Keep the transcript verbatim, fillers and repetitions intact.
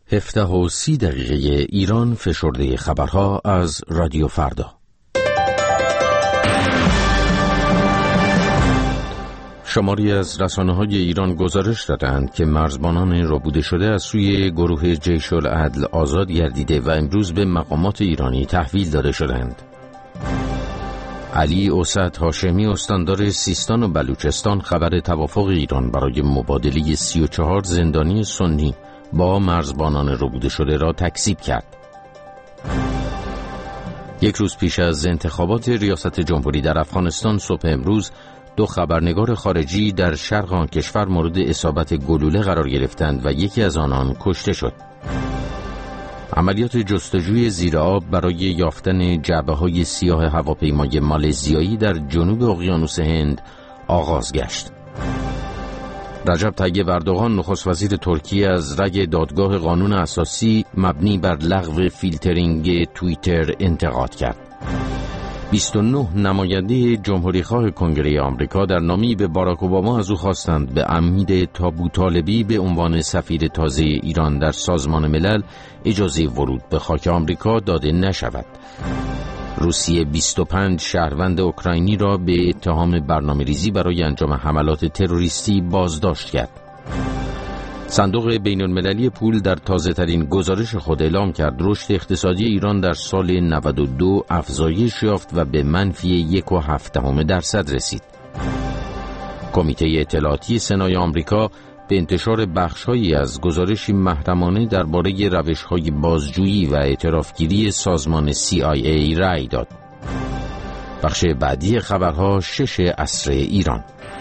هفده و سی دقیقه ایران فشرده خبرها از رادیو فردا. شماری از رسانه‌های ایران گزارش دادند که مرزبانان ربوده شده از سوی گروه جیش العدل آزاد گردیده و امروز به مقامات ایرانی تحویل داده شدند. علی اسد هاشمی استاندار سیستان و بلوچستان خبر توافق ایران برای مبادله سی و چهار زندانی سنی با مرزبانان ربوده شده را تکذیب کرد. یک روز پیش از انتخابات ریاست جمهوری در افغانستان صبح امروز دو خبرنگار خارجی در شرق آن کشور مورد اصابت گلوله قرار گرفتند و یکی از آنان کشته شد. عملیات جستجوی زیر آب برای یافتن جعبه‌های سیاه هواپیمای مالزیایی در جنوب اقیانوس هند آغاز گشت. رجب طیب اردوغان نخست وزیر ترکیه از رگ دادگاه قانون اساسی مبنی بر لغو فیلترینگ توییتر انتقاد کرد. بیست و نه نماینده جمهوریخواه کنگره آمریکا در نامه‌ای به باراک اوباما از او خواستند به امید طالبی به عنوان سفیر تازه ایران در سازمان ملل اجازه ورود به خاک آمریکا داده نشود. روسیه بیست و پنج شهروند اوکراینی را به اتهام برنامه‌ریزی برای انجام حملات تروریستی بازداشت کرد. صندوق بین‌المللی پول در تازه‌ترین گزارش خود اعلام کرد رشد اقتصادی ایران در سال نود و دو افزایش یافت و به منفی یک و هفتم درصد رسید. کمیته اطلاعاتی سنای آمریکا به انتشار بخش‌هایی از گزارشی محرمانه درباره روش‌های بازجویی و اعترافگیری سازمان سی آی ای رأی داد. بخش بعدی خبرها شش عصر ایران.